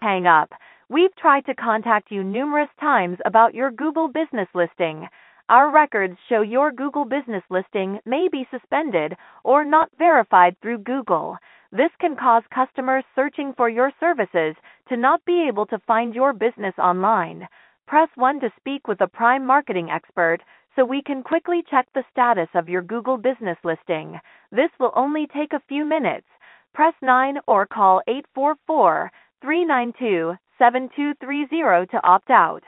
hang up. We've tried to contact you numerous times about your Google business listing. Our records show your Google business listing may be suspended or not verified through Google. This can cause customers searching for your services to not be able to find your business online. Press 1 to speak with a Prime marketing expert so we can quickly check the status of your Google business listing. This will only take a few minutes. Press 9 or call 844-392-7230 to opt out.